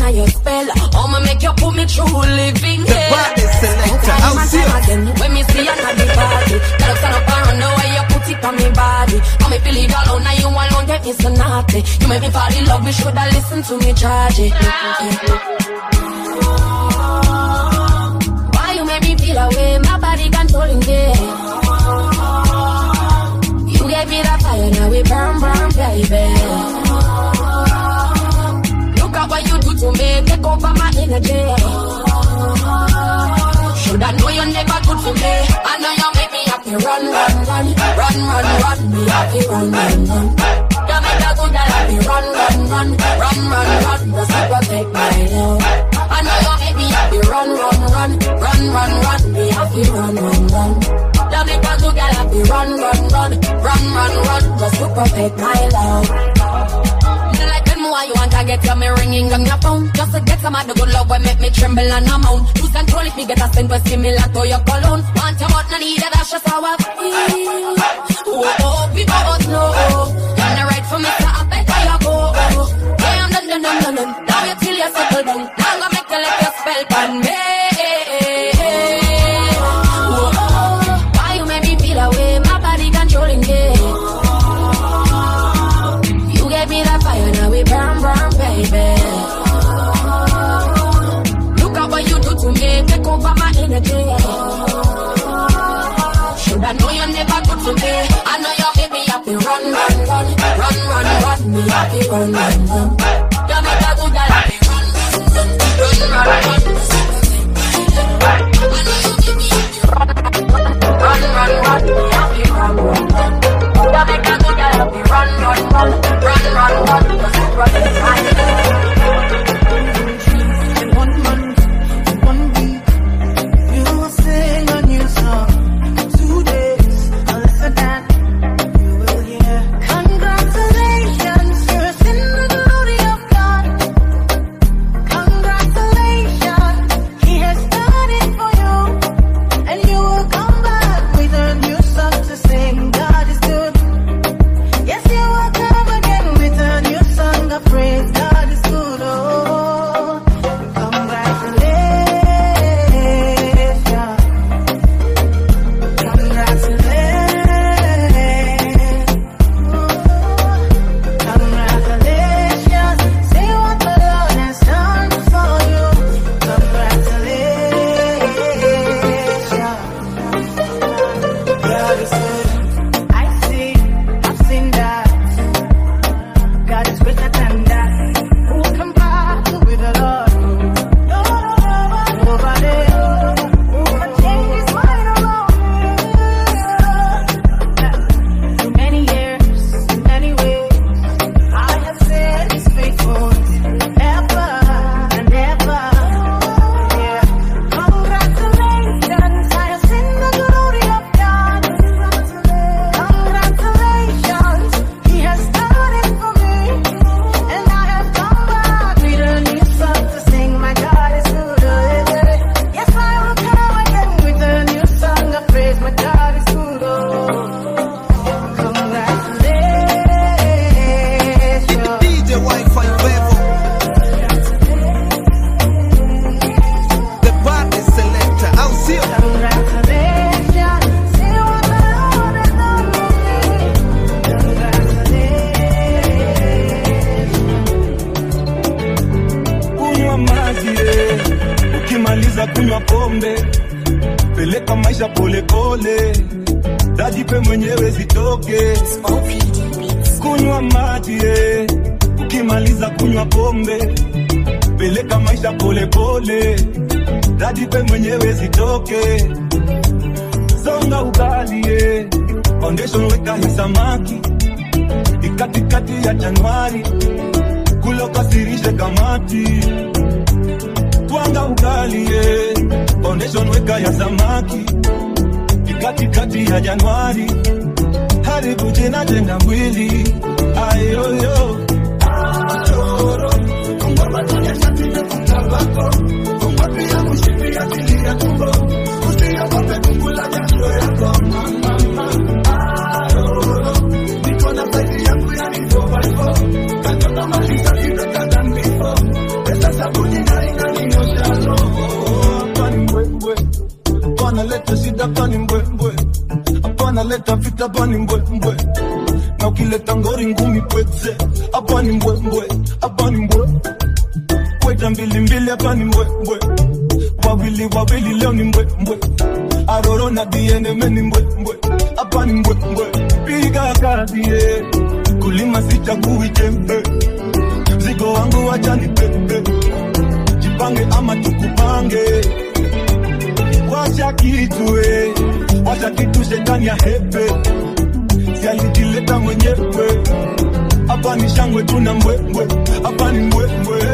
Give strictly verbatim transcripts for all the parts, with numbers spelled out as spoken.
on your spell. I'ma make you put me through living hell. The body selector, I'll see you. When me see you at the party, gotta stand up and run the way you put it on me body. I me feel it alone, now you alone get me so naughty. You make me fall in love, me shoulda listen to me charge it. Why you make me feel away, my body controlling me. You gave me that fire, now we burn, burn, baby. Look at what you do to me, take over my energy. Should I know you never good for me? I know you make me happy. Run, run, run, run, run, run, me happy. Run, run, run. You make a good girl happy. Run, run, run, run, run, run. Just to protect my love. I know you make me happy. Run, run, run, run, run, run, me happy. Run, run, run. You make a good girl happy. Run, run, run, run, run, run. Just to protect my love. Why you want to get your me ringing on your phone? Just to get some of the good love when make me tremble and amount. Lose control if me get a scent was similar to your cologne. Want your but no need it, that's just how I feel. Oh, oh, people must know. You're not right for me, so I better you go. Yeah, I'm done, done, done, done, done. Now you till you settle down. Now I'm gonna make you let your spell on me. Oh, oh, why you make me feel away? My body controlling me. You gave me that fire, now we burn, burn, baby. Look at what you do to me, take over my energy. Should I know you never good to me? I know you make me happy. Run, run, run, run, run, run, me happy. Run, run, run. You make a good girl happy. Run, run, run, run, run. I know you make me happy. Run, run, run, me happy. Run, run, run. You make a good girl happy. Run, run, run, run, run, run. Just to protect my love. That's leta ngori ngumi pweze. Hapa ni mbwe mbwe, hapa ni mbwe. Kweta mbili mbili hapa ni mbwe mbwe. Wawili wawili leo ni mbwe mbwe. Aroro na D N M ni mbwe mbwe. Hapa ni mbwe mbwe. Piga kazi ye, kulima sichagui jembe. Mzigo wangu wacha ni pepe. Jipange ama tukupange. Wacha kitu eh, wacha kitu shetani ya hepe. Si alijileta mwenyewe. Hapa ni shangwe tuna mbwe mbwe. Hapa ni mbwe mbwe.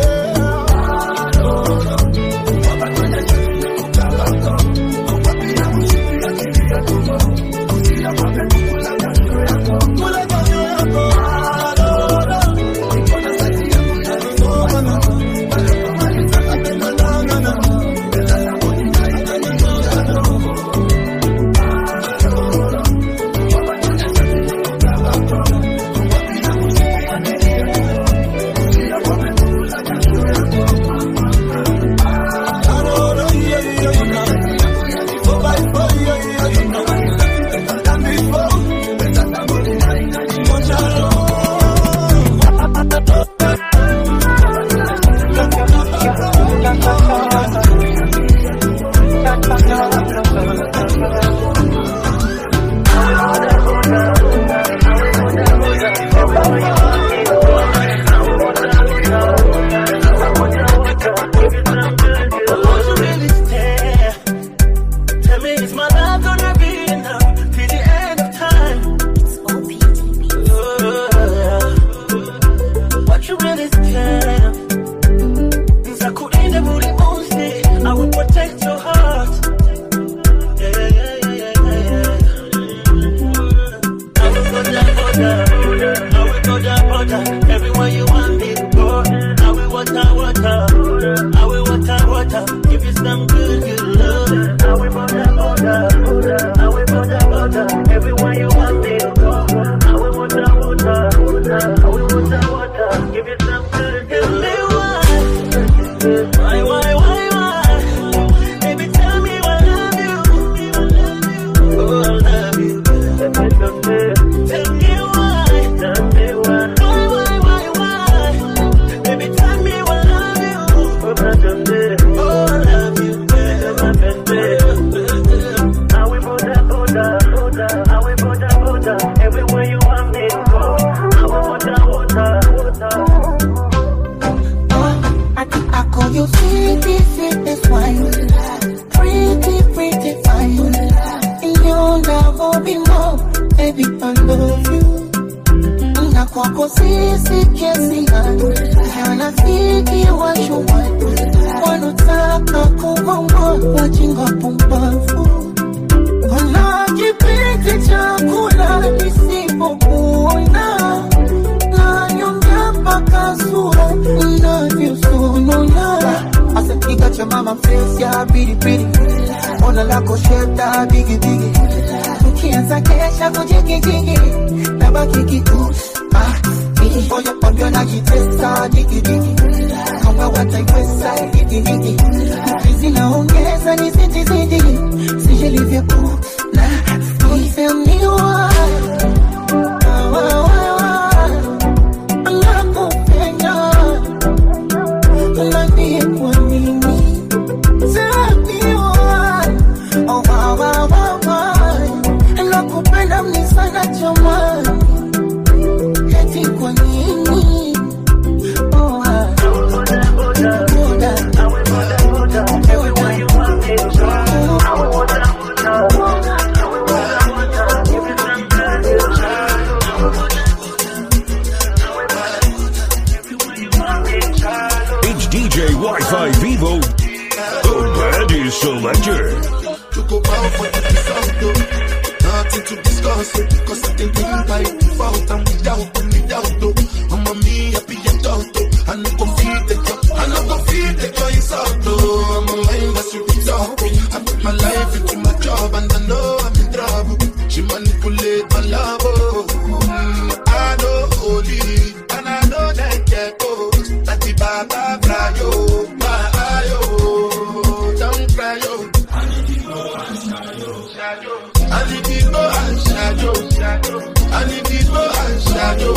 I need people and shadow. I need people and shadow.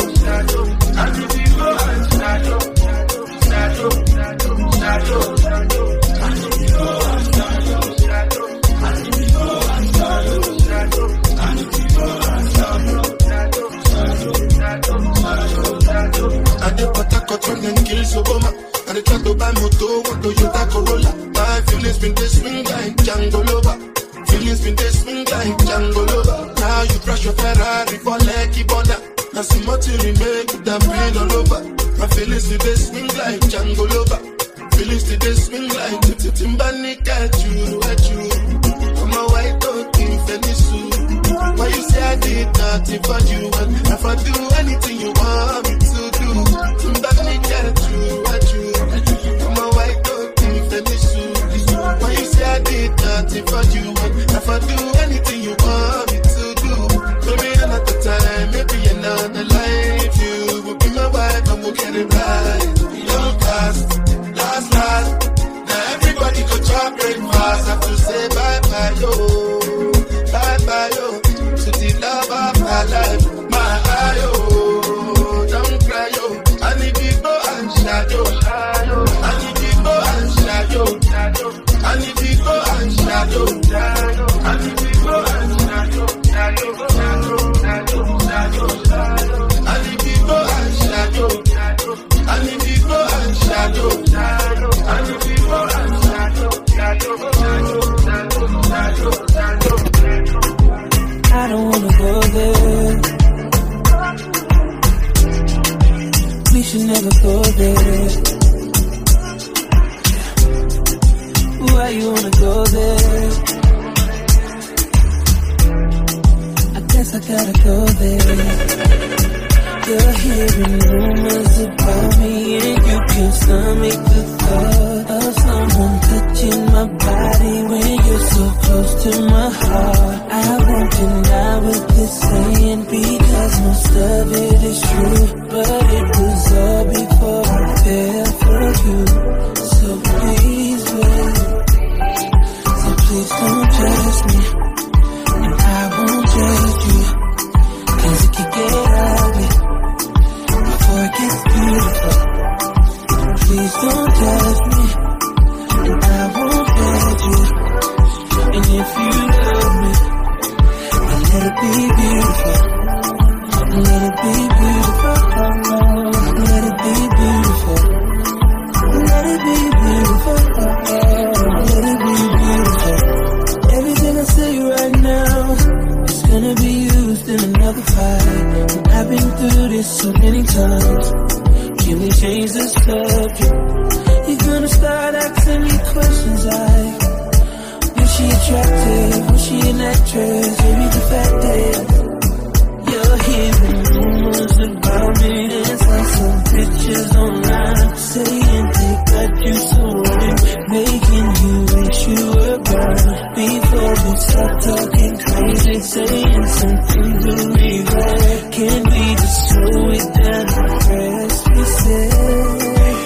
cut run and kill Soboma. And they try to buy moto, what Toyota Corolla. My feelings been they swing like Django Lover. Feelings been they swing like Django Lover. Now you crash your Ferrari for Lucky Bonda. Now see what you remain with that pain all over. My feelings been they swing like Django Lover. Feelings been they swing like Timbani at you, at you. I'm a white dog in Venice. Why you say I did nothing for you? And if I do anything you want me to do, Timbani at you, at you. I'm a white dog in Venice. Why you say I did nothing for you? And if I do anything you want me to do, maybe another time, maybe another life, you will be my wife and we'll get it right. Young last, last, last. Now everybody go chop breakfast. Have to say bye bye yo, bye bye yo, to the love of my life, my eye yo. Don't cry yo, I need to go and shadow. I need to go and shadow. I need to go and shadow. I need to go and shadow. Shadow, shadow, shadow, shadow. I need to go and shadow. I need to go and shadow. I need to go and shadow. Shadow, shadow, shadow, shadow, shadow. I don't wanna go there. We should never go there. Why you wanna go there? I guess I gotta go there. You're hearing rumors about me and you can stomach the thought of someone touching my body when you're so close to my heart. I won't deny what they're saying because most of it is true, but it was all before I fell for you. So please wait, so please don't judge me, and I won't judge you, cause it can get ugly before it gets beautiful. Please don't judge me, and I won't judge you. And if you love me, then let it be beautiful. Let it be beautiful. Let it be beautiful. Let it be beautiful. Let it be beautiful. Everything I say right now is gonna be used in another fight. And I've been through this so many times. Can we change the subject? You're gonna start asking me questions like, was she attractive? Was she an actress? Maybe the fact that you're hearing rumors about me. There's like some pictures online saying they got you so right, making you wish you were gone. Before we start talking crazy, saying something to regret. Can we just slow it down and press reset?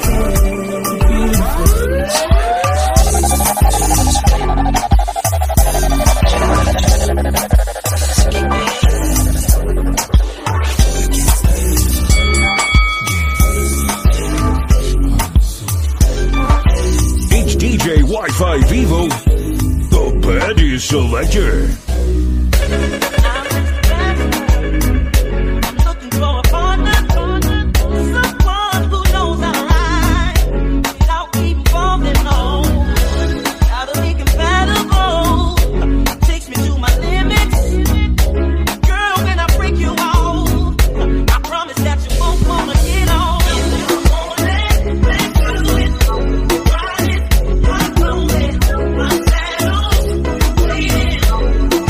It's D J Wi-Fi Vivo, the baddest selector. Thank you.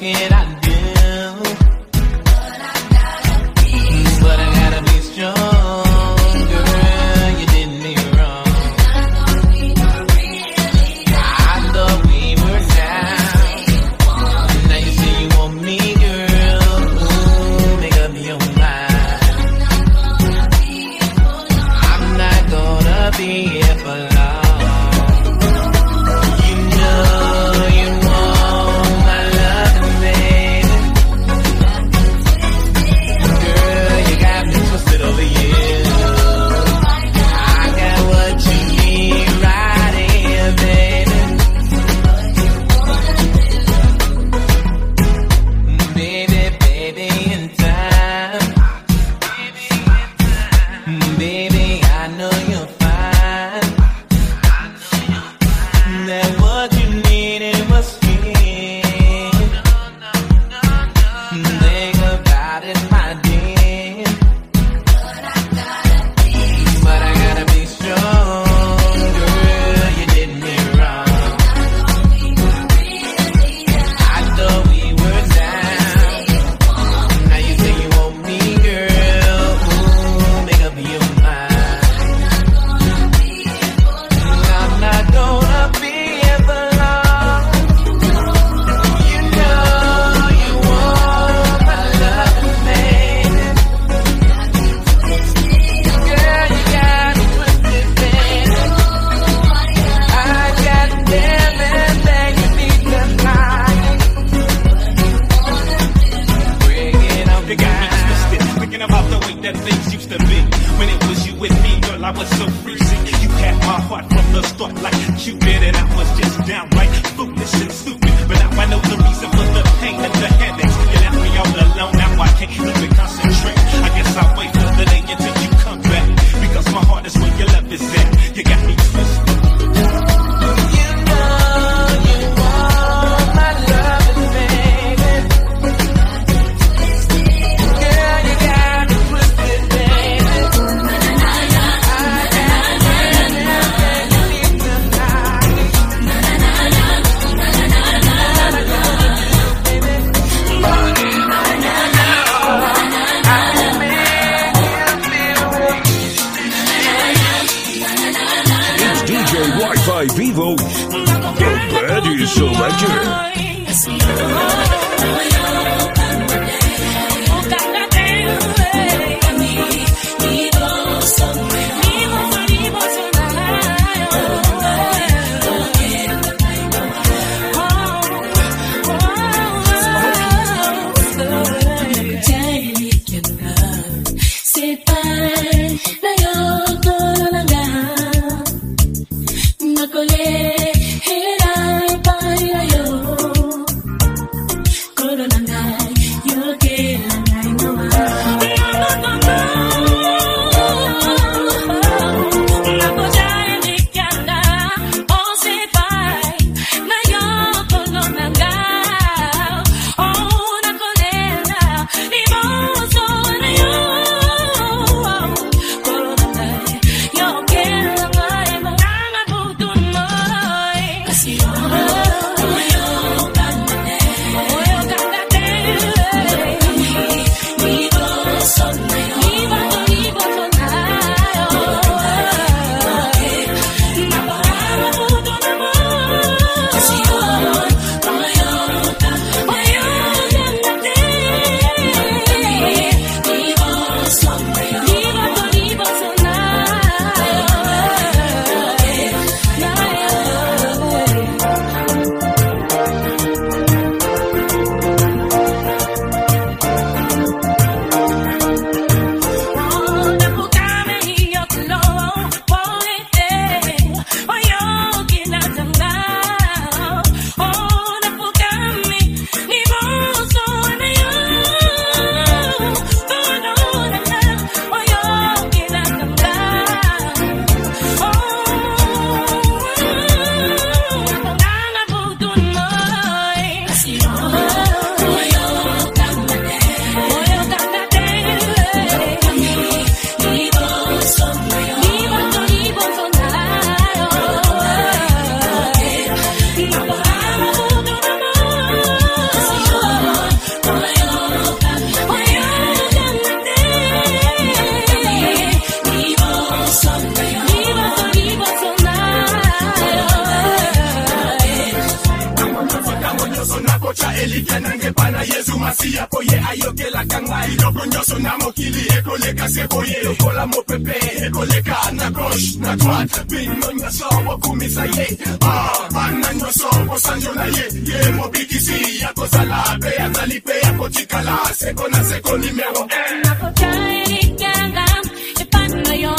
can I do? But I gotta be strong, girl, you did me wrong. I thought we were down. Now you say you want me, girl. Ooh, make up your mind. I'm not gonna be here for long. You know you want my love, baby. Girl, you got me twisted over you. I got what you need right here, baby. Baby, baby, in time. Baby, I know you're fine. That what you needed was here. Think about it, my dear. But I gotta be strong, girl, you did me wrong. I thought we were down. Now you say you want me, girl. Ooh, make up your mind. I'm not gonna be here for long. You know you want my love, baby. Girl, you got me twisted, baby. I got everything you need tonight. Bring it on You got me twisted, thinking about the way that things used to be. When it was you with me, girl, I was so free. See, you had my heart from the start like Cupid, and I was just downright foolish and stupid. But now I know the reason for the pain and the headaches. You left me all alone, now I can't even concentrate. I guess I'll wait for the day until you come back, because my heart is where your love is at. You got me twisted. You know you want my love, baby. Girl, you got me twisted, baby. I got everything you need tonight. It's D J Wi-Fi Vivo, the Baddie Selector. Yesu Masiya poye ayoke la kanga idoko nyoso na mokili ekoleka sekoye lokola mopepe ekoleka na gauche na droite bino nyoso bokumisa ye ah bana nyoso bosanjo na ye ye mobikisi yakozala pe azali pe yakotikala seko na seko numero un nakokai kanga epana yo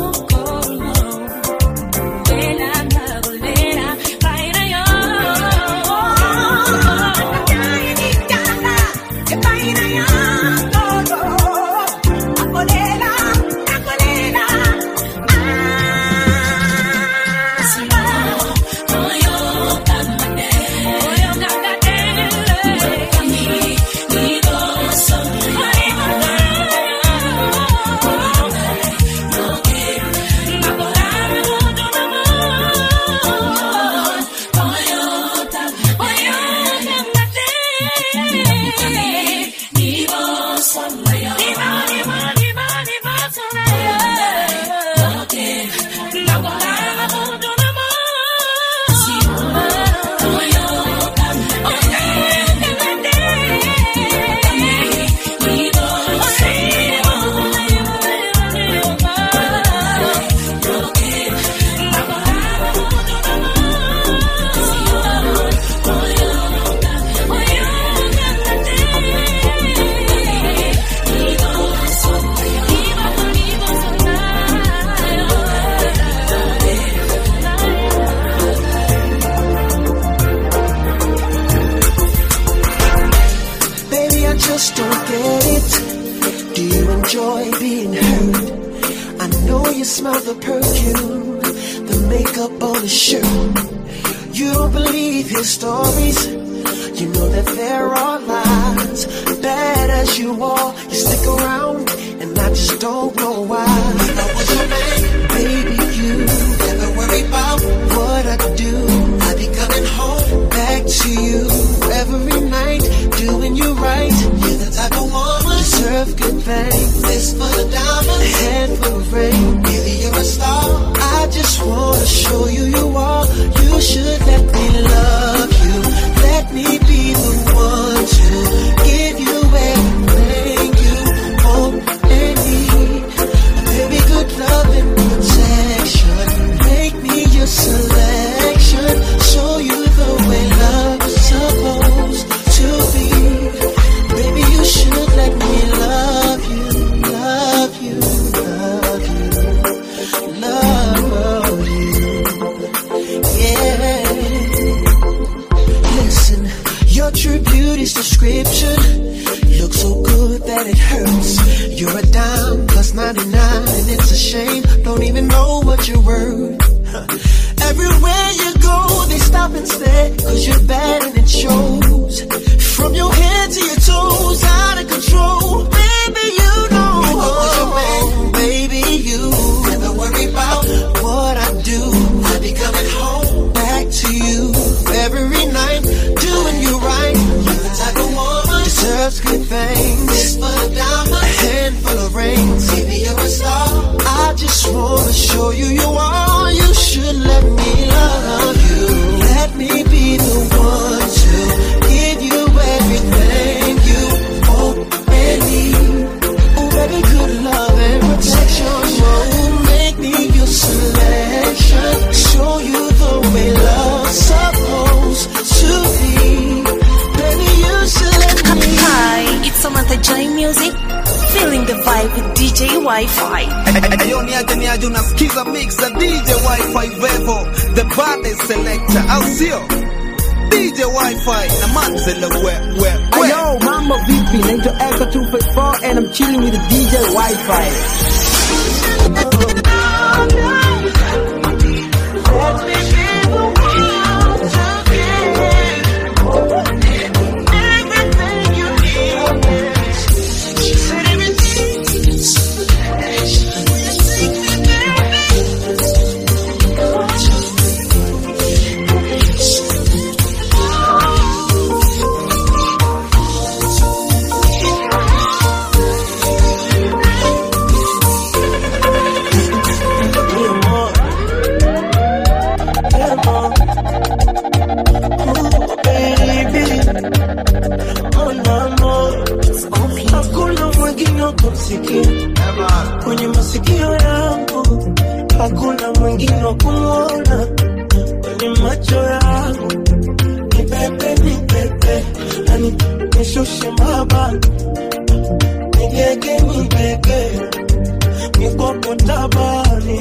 Smell the perfume, the makeup on his shirt. You don't believe his stories. You know that there are lies. Bad as you are, you stick around, and I just don't know why. I was your man, baby. You never worry about what I do. I be coming home back to you every night, doing you right. You're the type of woman deserve good things. This for the diamond, a handful of rain. You're a star. I just wanna show you you are. You should let me love you. Let me be the one to give you everything you want and need. Baby, good love and protection. Make me your selection. Show you the way love is supposed to be. Baby, you should let me love you, love you, love you. Love you, yeah. Listen, your true beauty's description looks so good that it hurts. You're a dime plus ninety-nine, and it's a shame. Don't even know what you're worth. Everywhere you go, they stop and stare, 'cause you're bad and it shows. From your head to your toes, out of control. Baby, you know, oh, baby, you never worry about what I do. I be coming home back to you every night, doing you right. You're the type of woman deserves good things. This for the diamond, a handful of rings. Baby, you're a star. I just wanna show you you are. You should let me love you. Let me be the one to give you everything you want and need. Oh, baby, good love and protection. Oh, make me your selection. Show you the way love's supposed to be. Baby, you should let me. Hi, it's Samantha Joy Music. Feeling the vibe with D J Wi-Fi. Ayo niaje niaje unasikiza mix za D J Wi-Fi Vevo, the baddest selector, au sio? D J Wi-Fi na Manzela we we we. Ayo, mambo vipi? Naitwa Echo two fifty-four and I'm chilling with the D J Wi-Fi. mwingine kumsikia kwenye masikio yangu, hakuna mwingine kumuona kwenye macho yangu. Ni pepe, ni pepe, yani nishushe maba, nigege, nigege, nikopo tabani.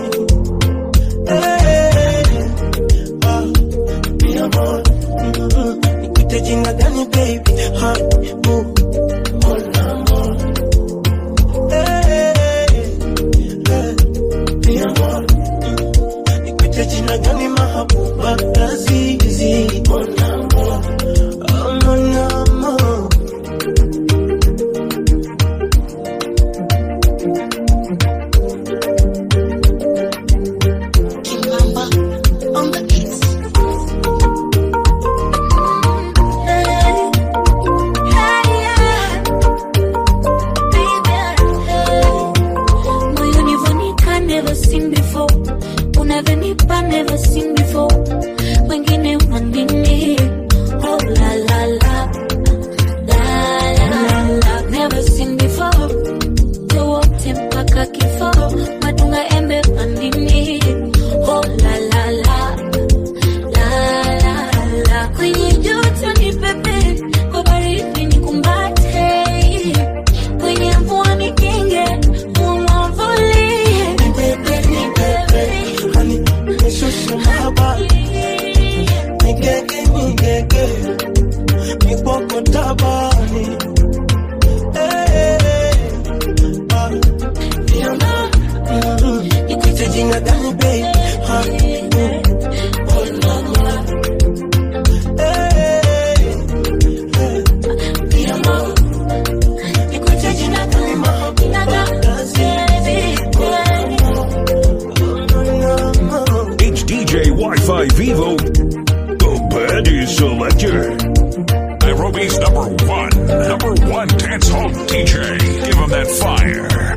Hey, ah, mi amor, mm-hmm. Nikite jina gani baby, ha, mu, mon amor. Hey, hey, mi amor, mm-hmm. Nikite jina gani mahabuba, lazizi, mon amor, oh mon amor. Never seen before. Wengine wanini, oh la la la, la la la. Never seen before. Wote mpaka kifo, madunga embe wanini, oh la la la, la la la. Kwenye joto ni pepe, kwa baridi ni kumbate, kwenye mvua ni kinge, umwamvulie. Ni pepe, ni pepe, Nishushe maba, nigege, nigege, nikopo tabani. Hey, ah, mi amor, mm-hmm. Nikite jina gani baby, ha, mm, oh mama. Hey, hey, mi amor, nikite jina gani mahabuba, lazizi, It's D J Wi-Fi Vivo, the baddest selector. Nairobi's number one, number one dance hall D J. Give him that fire.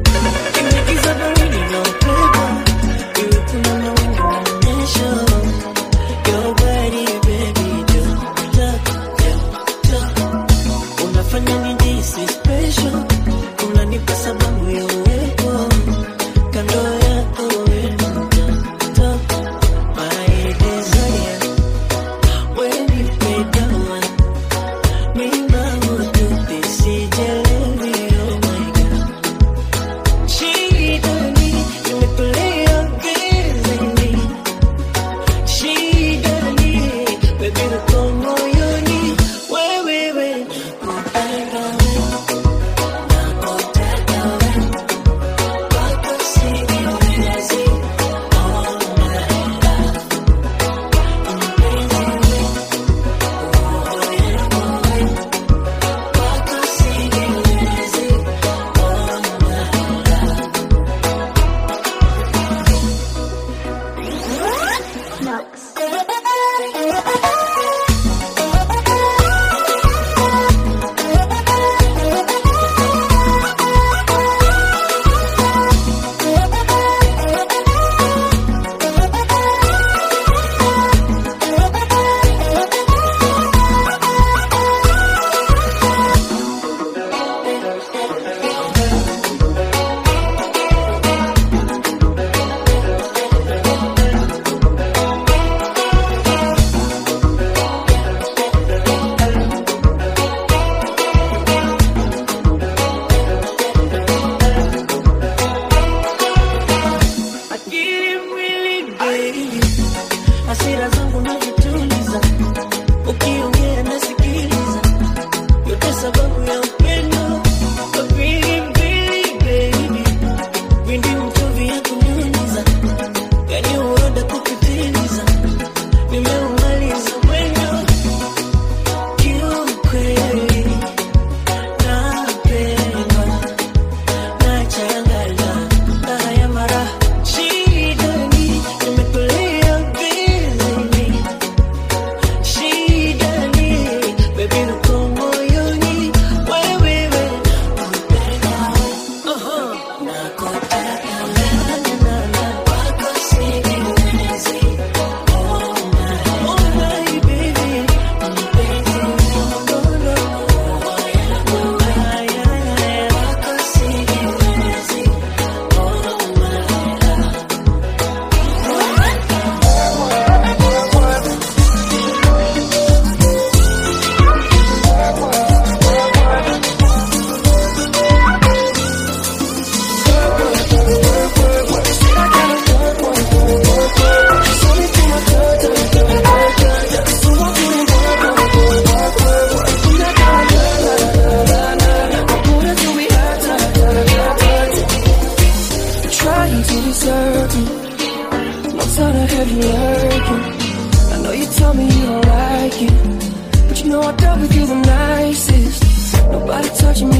She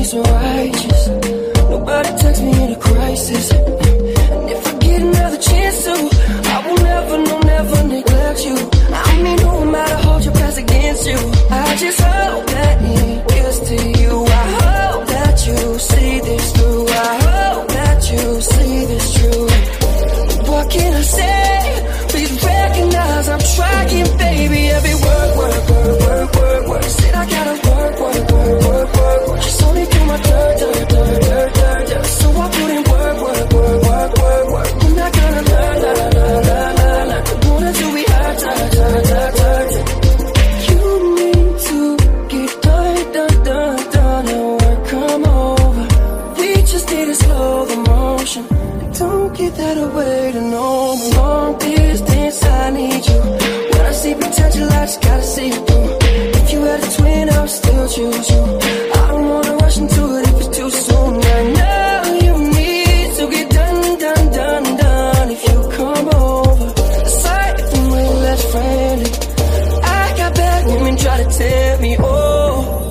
so righteous. Nobody takes me in a crisis. And if I get another chance to, I will never, no, never neglect you. I mean, no matter hold your past against you. I just hope that it gets to you. I hope that you see this through. I hope that you see this true. What can I say? Please recognize I'm trying, baby. Every word, word, word, word, word, word. Said I gotta work, work, work, work, work, work. She's only through my dirt, dirt, dirt, dirt, dirt, dirt. So I put in work, work, work, work, work, work. I'm not gonna learn, learn, learn, learn, learn, learn. The wanna do we hurt, hurt, hurt, hurt, hurt. You need to get done, done, done, done, and work come over. We just need to slow the motion. Don't get that away to no long distance. I need you. When I see potential, I just gotta see it through. If you had a twin, I would still choose you. I don't wanna rush into it if it's too soon. I know you need to get done, done, done, done. If you come over, aside from way less friendly, I got bad women try to tell me, oh,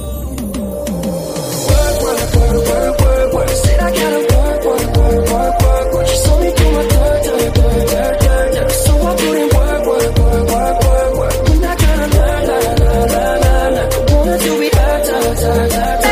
work, work, work, work, work, work. Said I gotta work, work, work, work, work, work. She's only through my dirt, dirt, dirt, dirt, dirt, dirt. So I put in work, work, work, work, work, work. I'm not gonna learn, learn, learn, learn, learn, learn. The wanna do we hurt, hurt, hurt, hurt.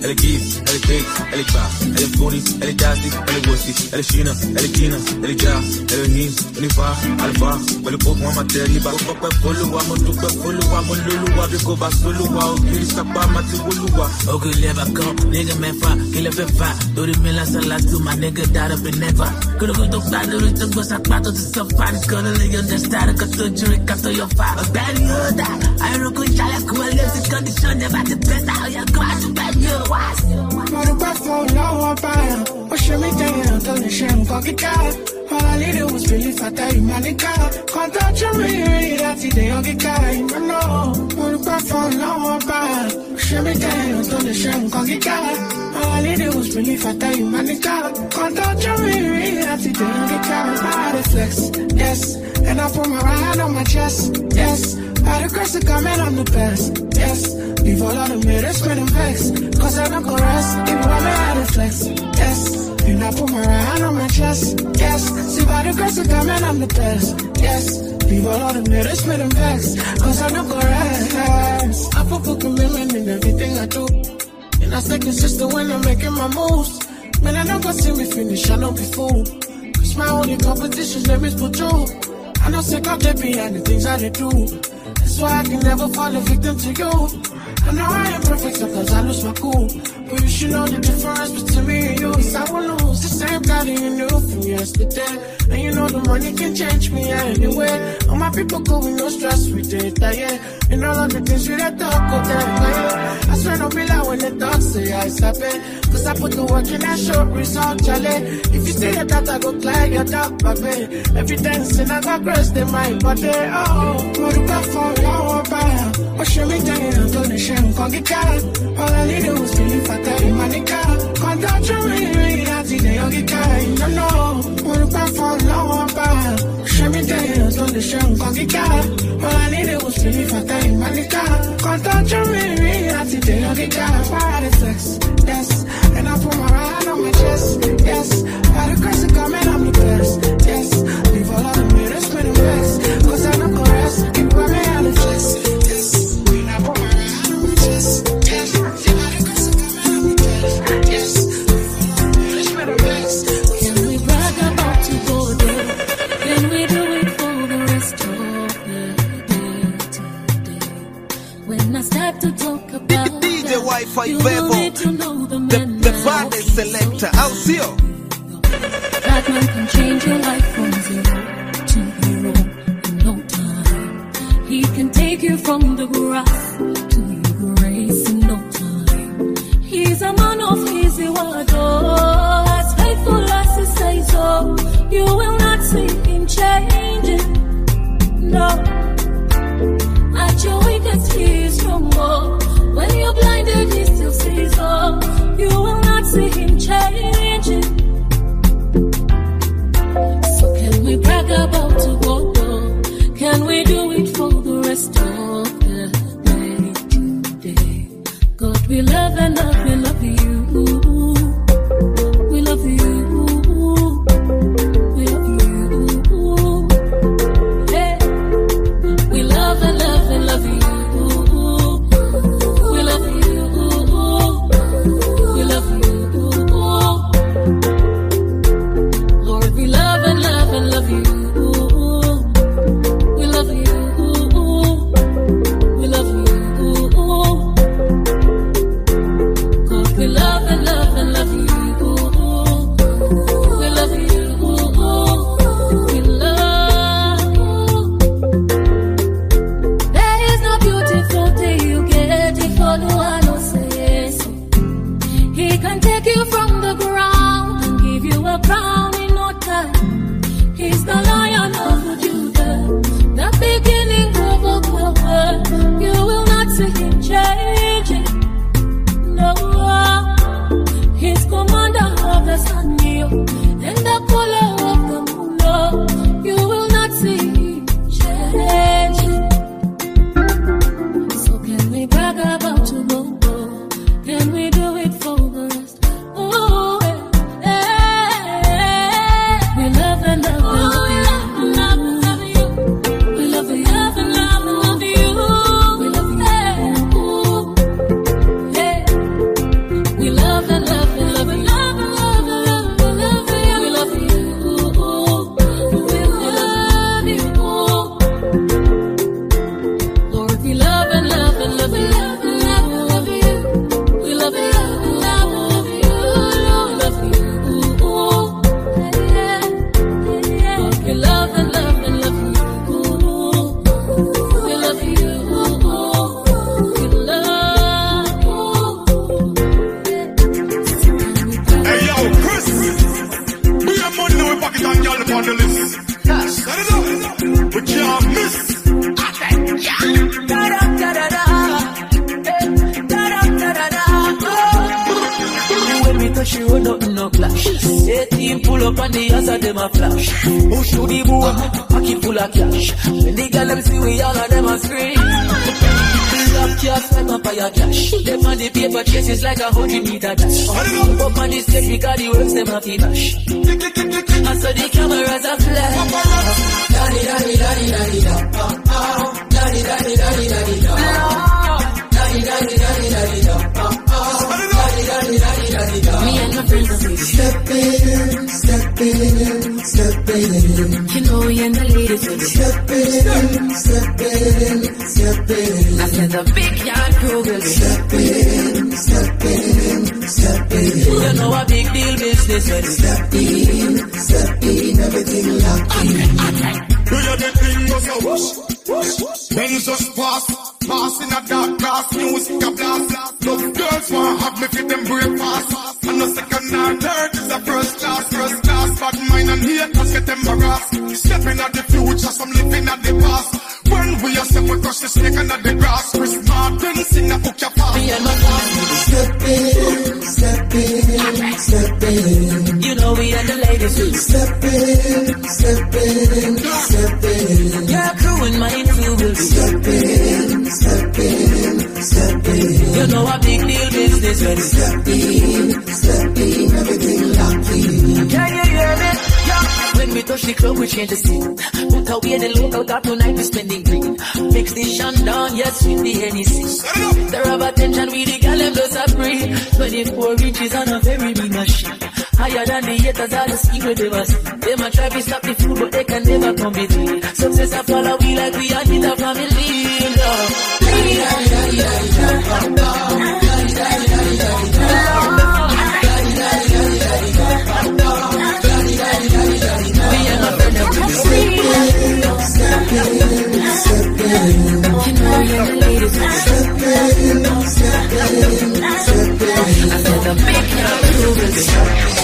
elle est Gibbs, elle est Kate, elle est Bass, elle est Bonnie, elle est Daisy, elle est Westy, elle est Sheena, elle est Gina, elle est Jazz, elle est Nins, elle est Var, elle est Var, elle est Pop, Mama Terry, Ba, Papa, Poluwa, Motuka, Poluwa, Moluluwa, Biko, Basuluwa, Okiri, Sapa, Mati, Wuluwa. Okay, never come, nigga, man, fire, kill up and fire. Do the million salads to my nigga, died up in never. Could have got to do it, but I thought it was so far. It's gonna lay on the side, I got to drink after your fire. A bad you die, I don't go, Chala, cool, lives in condition, never the best, how you go out to bed, you was. What about for low or fire? What should we do? Don't you shame, go get out. All I needed was belief, I tell you, man, it can't. Can't touch you, really, that's it, they don't get carried. No, no. What about for low or fire? What should we do? Don't you shame, go get out. All I needed was belief, I tell you, man, it can't. Can't touch you, really, that's it, they don't get carried. I had a flex, yes. And I put my right hand on my chest, yes. By the grace of God, man, I'm the best, yes. Leave all of them haters, spin them vex. Cause I don't go rest, even when I had a flex, yes. And I put my right hand on my chest, yes. See, by the grace of God, man, I'm the best, yes. Leave all of them haters, spin them vex. Cause I don't go rest. I put full commitment in everything I do. And I stay consistent when I'm making my moves. Man, I don't go see me finish, I don't be fooled. Cause my only competition's name is Pujo. I know sick of that behind the things I they do. That's why I can never fall a victim to you. I know I ain't perfect sometimes I lose my cool. But you should know the difference between me and you is I will lose the same guy that you knew from yesterday. And you know the money can change me anyway. All my people go with no stress with it, yeah. And all of the things we let talk go down, yeah. I swear don't be loud when the dogs say I stop it. Cause I put the work in that short result, Charlie. If you say that I go clear your dog, baby. Every dance and I got grace, they might, but they, oh. What the back for your buyer? What should we do? I'm doing the shame, can't get caught. All I needed was belief, I tell you, man, it can't. Can't touch you, really, I think they don't get caught. No, no. What the back for your buyer? What should we do? I'm doing the shame, can't get caught. All I needed was belief, I tell you, man, it can't. Can't touch you, really, I think they don't get caught. Why the flex? Yes. And I put my right hand on my chest, yes. By the grace of God, man, I'm the best, yes. Leave all of the mirrors, spin the vex. Cause I don't go rest, keep by me on the flex, yes. And I put my right hand on my chest, yes. By the grace of God, man, I'm the best, yes. Leave all of the mirrors, spin the vex. Can we brag about to go there? Can we do it for the rest of the day today? When I start to talk about D J Wi-Fi you Vevo, need to know the the, man the now. baddest selector, Alcio. That man can change your life from zero to hero in no time. He can take you from the grass to your grace in no time. He's a man of easy word, oh, as faithful as he says so. You will not see him changing, no. At your weakest he is stronger. When you're blinded he still sees so. You will not see him changing. So can we brag about to go? Can we do it for the rest of the day today? God, we love and love, we love you. We love you. We love you. Hey. We love and love and love you. We love you. We love you. Lord, we love and love and love you. We love you. We love you. God, we love and love and love you. We love you. We love you. There is no beautiful day you get if all the one who says so. He can take you from the ground and give you a crown in no time. He's the Lion of Judah, the beginning of a power. You will not see him changing, no. He's commander of the sun, and the color of the moon, no. You will not see him changing. So can we brag about to go? Can we do it for the rest? Oh, eh, eh. We love and love and love you. We love and love and love and love you. We love you. Eh. We this. Set it up. We can't miss. Da da da da da. Da da da da da. When me touch you, run up no clash. eighteen pull up on the ass of them a flash. Push to the boom, pocket full of cash. When the girl them see we all of them a scream. Love cash, like a fire cash. Them on the paper chases like a hundred meter dash. Up on the stage because the works them a flash. And so the cameras are flash. Daddy, daddy, daddy, daddy, da. Daddy, daddy, daddy, daddy, da. Daddy, daddy, daddy, daddy, da. Daddy, daddy, daddy, daddy, da. Me and my friends are saying, step in, step in, step in. You know we and the ladies will be step in, step in, step in. I said the big yard crew will be step in, step in, step in. You know a big deal business when step in, step in, everything locked in. Do you the thing goes a whoosh, whoosh, whoosh. Then just pass, pass in a dark class, music a blast. Love girls want have me fit them breakfast. And the second and third is a first class, first class. Bad mind and haters get embarrassed. Stepping at the future, some living at the past. When we are step, we crush the snake under the grass. Chris Martin sing a book your past. Me and my boss, step in, step in, step in. You know we and the ladies will step in, step in, step in. Your crew and mine too will be step in, step in, step in. You know a big deal business when step in, step in, everything locked in. Can you hear me? Yeah. When we touch the club, we change the scene. Put away the local got tonight, we spending green. Mix the Shandon, yes, with the Hennessy. The rubber tension, we the gal, them just a breathe. twenty-four inches on a very big machine. Higher than the haters, all the secret they must. They might try to stop the food, but they can never come between. Success a follow we like we are in the family. I said the big young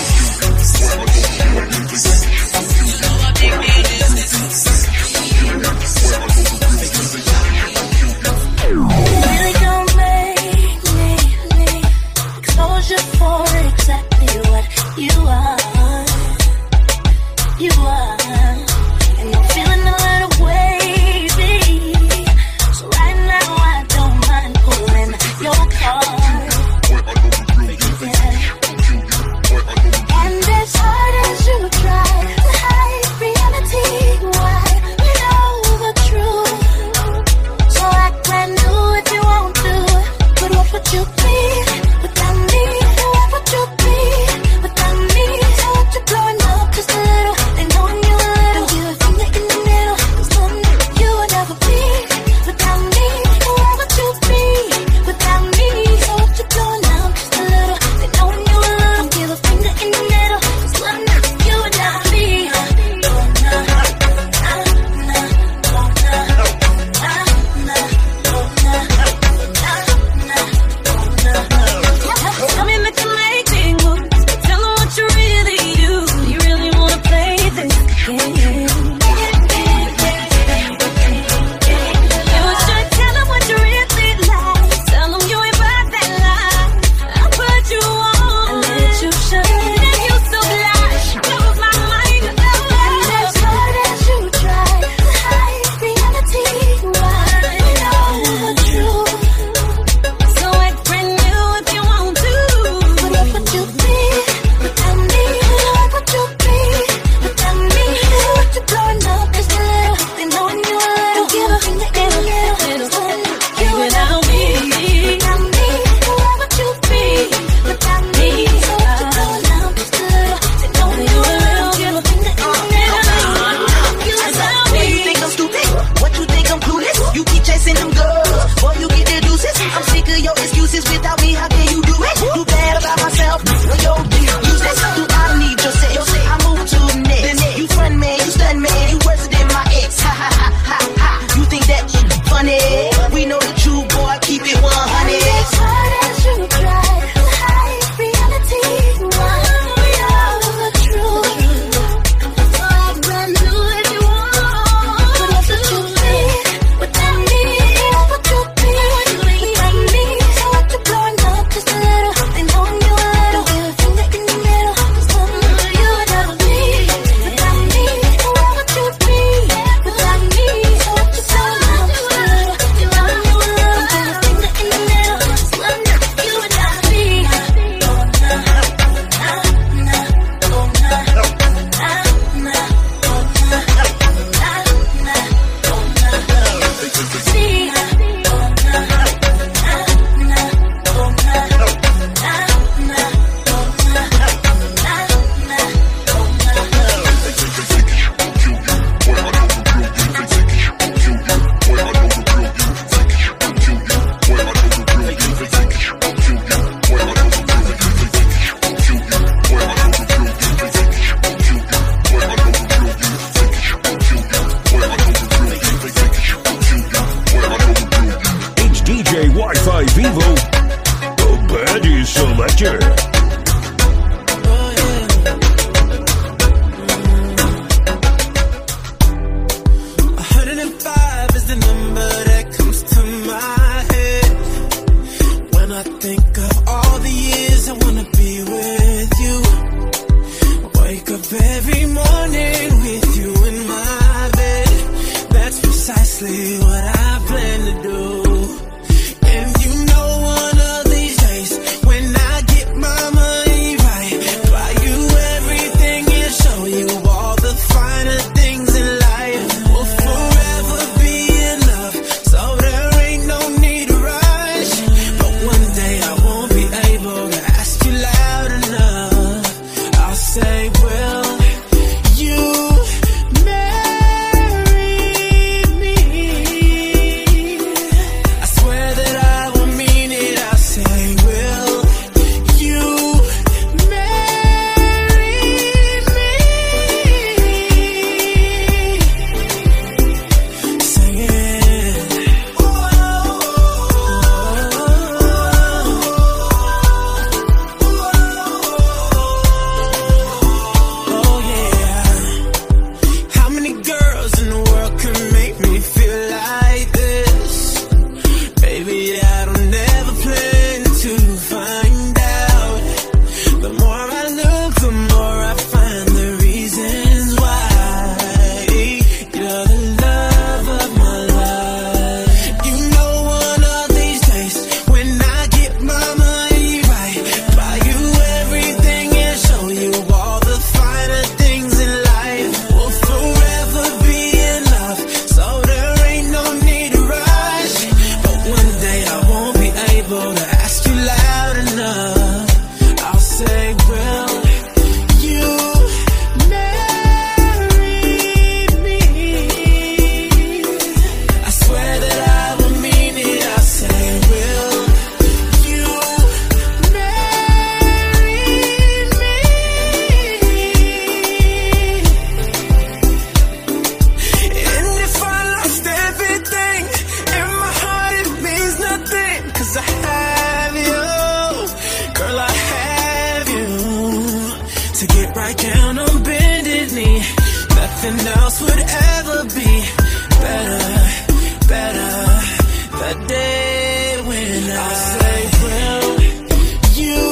nothing else would ever be better, better. The day when I say, will you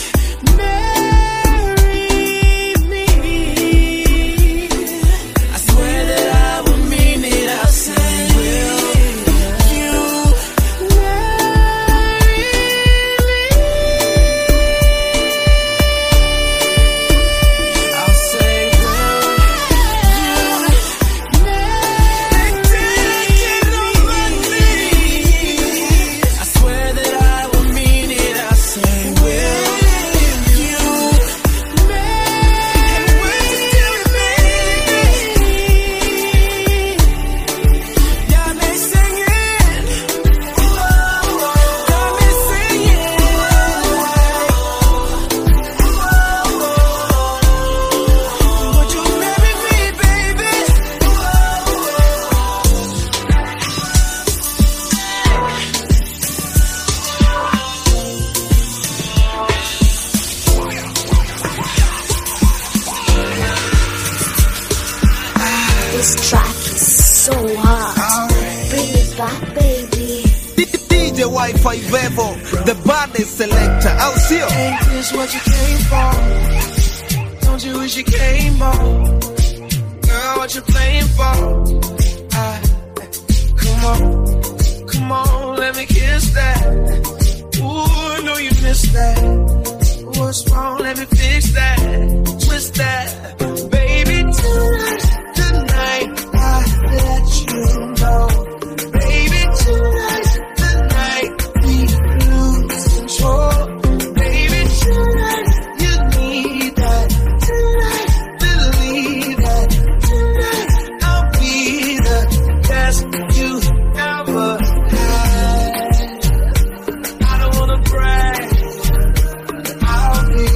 marry me? I swear that I will mean it. I'll say, will you marry me? I'll say, will you marry me? I swear that I will mean it. I'll say, will you marry me? Got me singing, got me singing. Would you marry me, baby? This track is so hot. Bring it back, baby. D J Wi-Fi Vevo, the baddest selector. I'll see you. Ain't this what you came for? Don't you wish you came more? Girl, what you playing for? I, come on, come on, let me kiss that. Ooh, I know you missed that. What's wrong? Let me fix that. Twist that, baby. Tonight, tonight, I let you know. Baby, tonight, tonight, we lose control. Baby, tonight, you need that. Tonight, believe that. Tonight, I'll be the best you ever had. I don't wanna brag. I'll be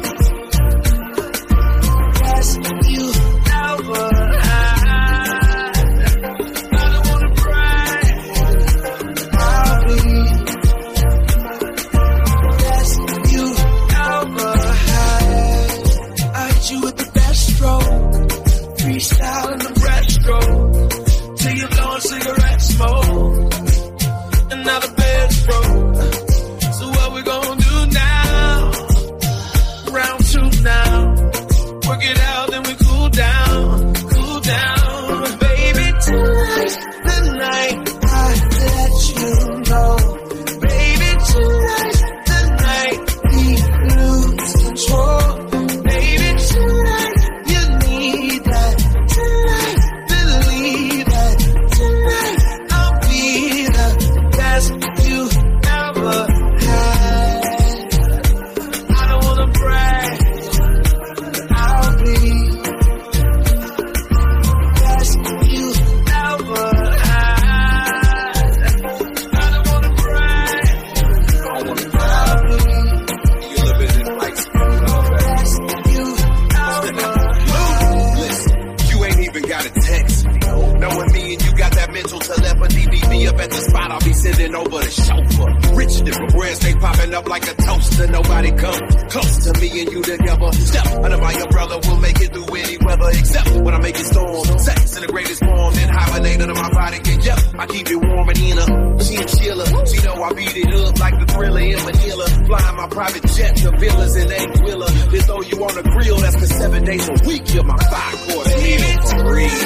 best you ever had. I don't wanna brag. I'll be best you ever had. I hit you with the best stroke, freestyle in the breaststroke, till you blowing cigarette smoke, and now the bed's broke. So what we gonna do now? Round two now. Work it out, then we cool down, cool down. Baby, tonight, tonight, I let you know. Baby, tonight, tonight, we lose control. Baby, tonight, you need that. Tonight, believe that. Tonight, I'll be the best you ever had. I don't wanna brag. I'll be best you ever had. I don't wanna brag. I'll be best you ever had. Listen, you ain't even gotta text me. Knowing me and you got that mental telepathy, meet me up at the spot, I'll be sending over the chauffeur. Rich different breads, they popping up like a toaster. Nobody come close to me and you together. Step under my umbrella, we'll make it through any weather, except when I make it storm. Sex in the greatest form, then hibernate under my body. And yep, I keep it warm and in her. She a chiller, she know I beat it up like the Thriller in Manila. Flying my private jet to villas in Anguilla. Then throw you on the grill, that's for seven days a week. You're my five course meal for real.